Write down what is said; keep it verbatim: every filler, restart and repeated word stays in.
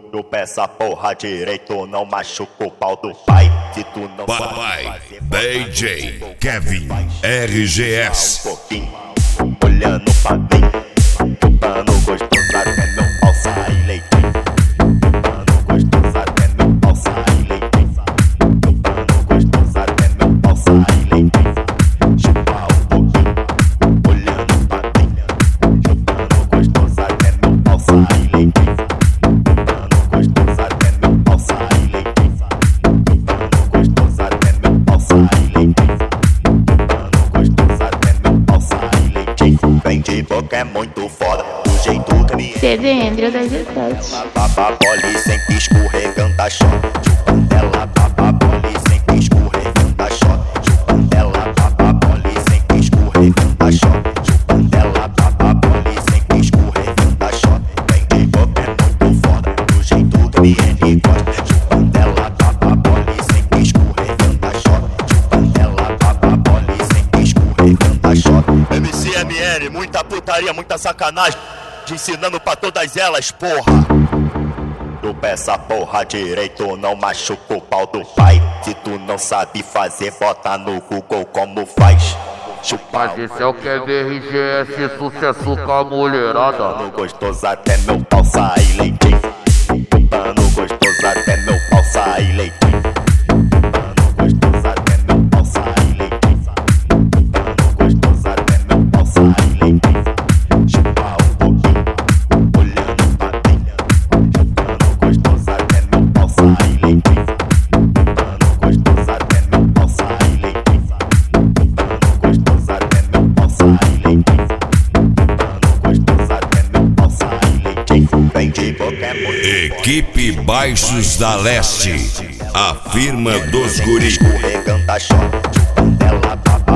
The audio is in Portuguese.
Eu peço a porra direito, não machuca o pau do pai. Se tu não Papai, D J Kevin R G S. um pouquinho, olhando pra mim, chupando gostoso até meu pau sair leitinho. Chupando gostoso até meu pau sair leitinho. Chupando gostoso até meu pau sair leitinho. Chupa um pouquinho, olhando pra mim, chupando gostoso até meu pau sair leitinho. Chupando gostoso até meu pau sair leitinho. Chupando gostoso até meu pau sair leitinho. Vem de boca é muito foda, do jeito que me C D Andrew das dezessete. Papapole sempre escorregando a shot. Chupando ela, papapole sempre escorregando a shot. Chupando ela, papapole sempre escorregando a shot. Chupando ela, papapole sempre escorregando a shot. Vem de boca é muito foda, do jeito que me gosta. Chupando ela, papapole sempre escorregando a shot. Chupando ela, papapole sempre escorregando a shot. M C M N, muita putaria, muita sacanagem, te ensinando pra todas elas, porra. Eu peço a porra direito, não machuca o pau do pai. Se tu não sabe fazer, bota no Google como faz. Chupar Mas esse é o Kevin R G S, sucesso com a mulherada. no gostoso até meu pau sair leitinho. Chupando gostoso até meu pau sair leitinho. Chupando gostoso até meu pau sair leitinho. Chupando gostoso até meu pau sair leitinho. Chupa um pouquinho, olhando pra mim, chupando gostoso até meu pau sair leitinho. Chupando gostoso até meu pau sair leitinho. Chupando gostoso até meu pau sair leitinho. Chupando gostoso até meu pau sair leitinho. Vem de boca é muito Equipe Baixos da Leste, a firma dos guris. escorregando a shot. Chupando ela,